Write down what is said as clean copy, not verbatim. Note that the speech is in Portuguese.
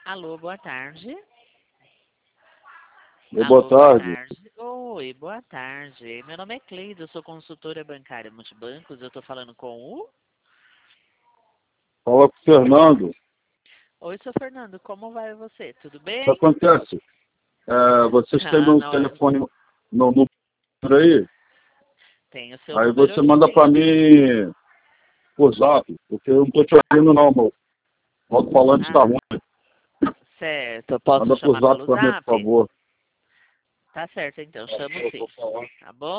Alô, boa tarde. Boa Alô, boa tarde. tarde. Oi, boa tarde. Meu nome é Cleide, eu sou consultora bancária multibancos. Eu estou falando com o... Fala com o Fernando. Oi, seu Fernando, como vai você? Tudo O que bem? acontece? Vocês têm Ah, meu não, telefone no número aí, tem o seu aí número você aqui, manda para sim. mim por zap, porque eu não estou te ouvindo não, meu. O alto-falante está Ah, ruim. certo. Eu posso Manda por chamar zap pelo para mim, por zap? favor. Tá certo, então. Chamo Eu sim. vou falar. Tá bom?